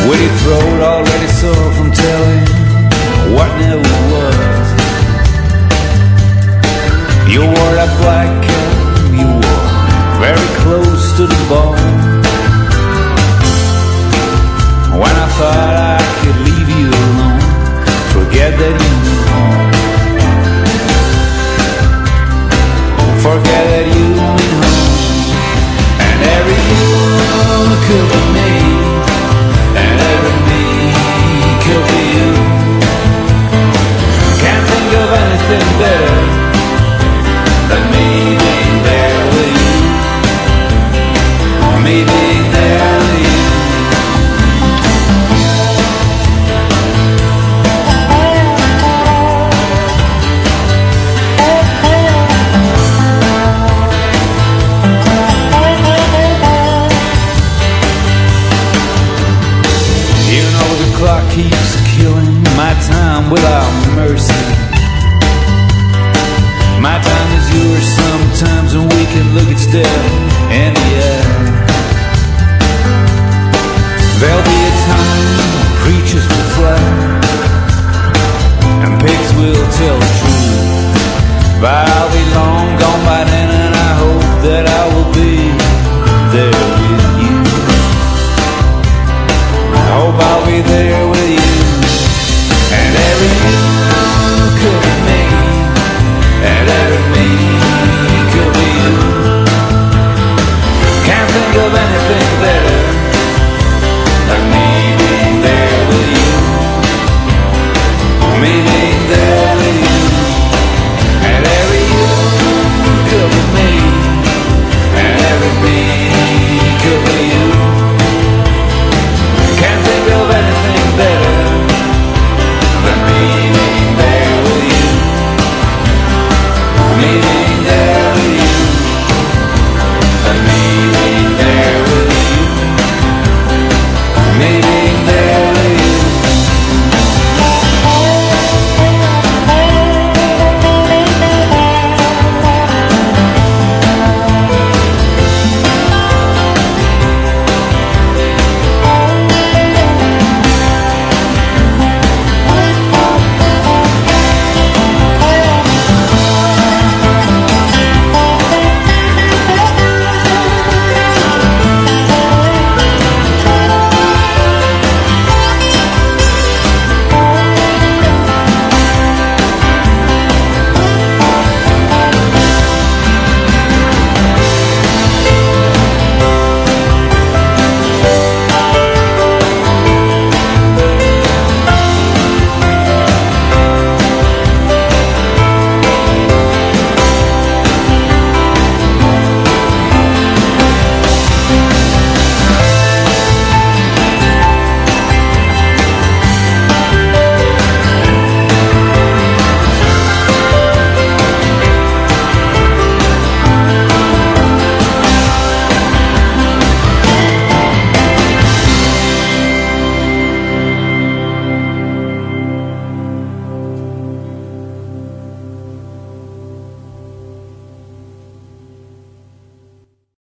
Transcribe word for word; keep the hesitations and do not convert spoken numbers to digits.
With your throat already sore from telling what never was. You wore that black cap you wore very close to the bone. When I thought I could leave you alone, forget that you knew home. Forget that you knew home. And every you could be me, and every me could be you. Can't think of anything better than me being there with you. Me being there with you. Clock keeps killing my time without mercy. My time is yours sometimes, and we can look its death in the eye. There'll be a time when preachers will fly and pigs will tell the truth. But